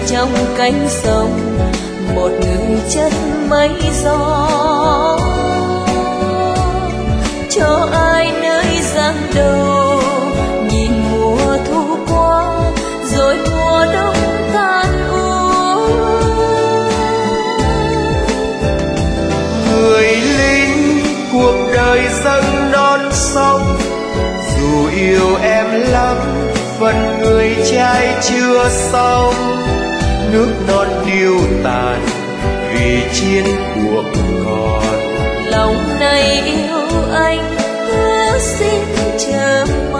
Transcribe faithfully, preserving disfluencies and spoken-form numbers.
trong cánh sông, một người chất mấy gió. Cho ai nơi giang đầu, nhìn mùa thu qua rồi mùa đông tan úa. Người lính cuộc đời dâng non sông, dù yêu em lắm phần người trai chưa xong. Nước non điêu tàn vì chiến cuộc còn, lòng này yêu anh ước xin chờ